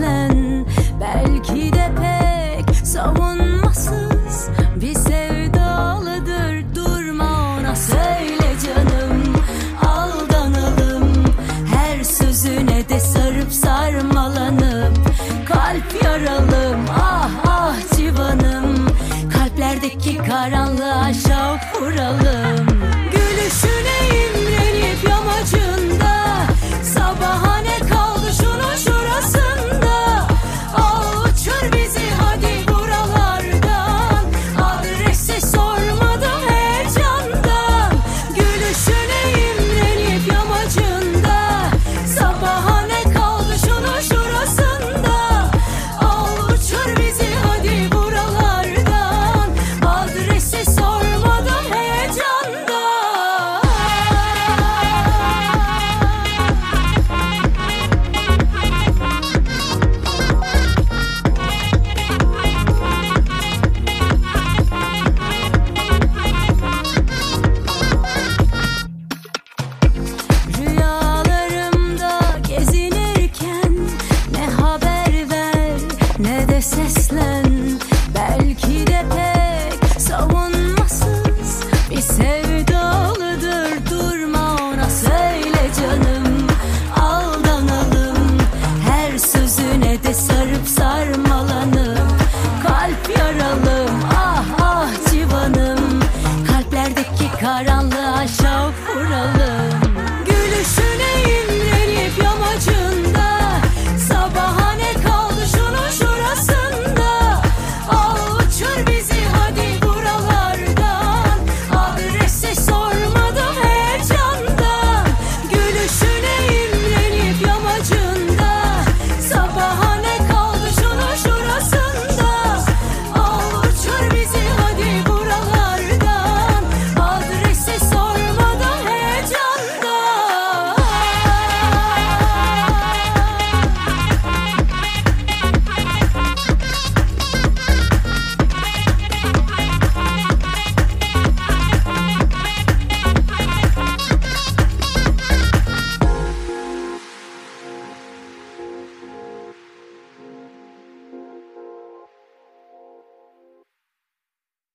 seslen. Belki de pek savunmasız bir sevdalıdır. Durma ona söyle canım, aldanalım. Her sözüne de sarıp sarmalanıp kalp yaralım. Ah ah civanım, kalplerdeki karanlığa şavk vuralım. Gülüşüne imrenip yamacında, sabaha ne kaldı şunun şurasında. Al uçur bizi hadi buralardan, adresi sormadım heyecandan. Gülüşüne imrenip yamacında, sabaha ne kaldı şunun şurasında. Al uçur bizi hadi buralardan, adresi sormadım heyecandan. Rüyalarımda gezinirken ne haber ver ne de seslen.